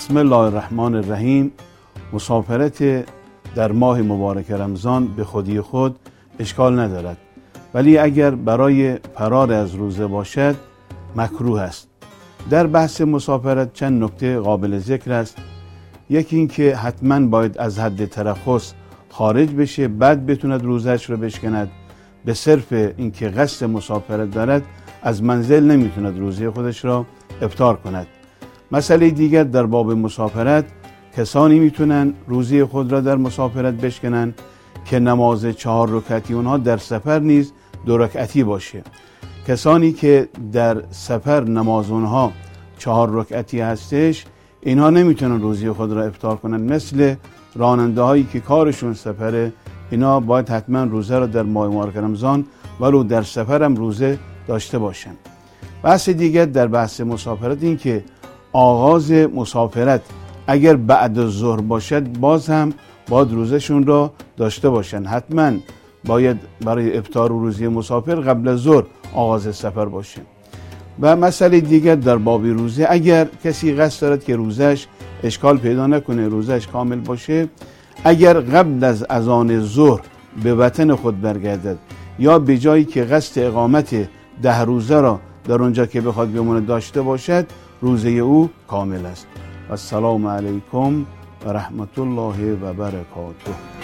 بسم الله الرحمن الرحیم. مسافرت در ماه مبارک رمضان به خودی خود اشکال ندارد، ولی اگر برای فرار از روزه باشد مکروه است. در بحث مسافرت چند نکته قابل ذکر است. یکی این که حتما باید از حد ترخص خارج بشه، بعد بتوند روزهش رو بشکند. به صرف اینکه قصد مسافرت دارد از منزل نمیتوند روزه خودش را افطار کند. مسئله دیگر در باب مسافرت، کسانی میتونن روزه خود را در مسافرت بشکنن که نماز 4 رکعتی اونها در سفر نیز 2 رکعتی باشه. کسانی که در سفر نماز اونها 4 رکعتی هستش، اینها نمیتونن روزه خود را افطار کنن. مثل راننده هایی که کارشون سفره، اینا باید حتما روزه را در ماه مبارک رمضان ولو در سفر هم روزه داشته باشن. بحث دیگر در بحث مسافرت این که آغاز مسافرت اگر بعد از ظهر باشد باز هم باید روزشون را داشته باشن. حتما باید برای افطار و روزه مسافر قبل از ظهر آغاز سفر باشه. و مسئله دیگر در باب روزه، اگر کسی قصد دارد که روزش اشکال پیدا نکنه، روزش کامل باشه، اگر قبل از اذان ظهر به وطن خود برگردد یا به جایی که قصد اقامت 10 روزه را در اونجا که بخواد بمونه داشته باشد، روزه او کامل است. و السلام علیکم و رحمت الله و برکاته.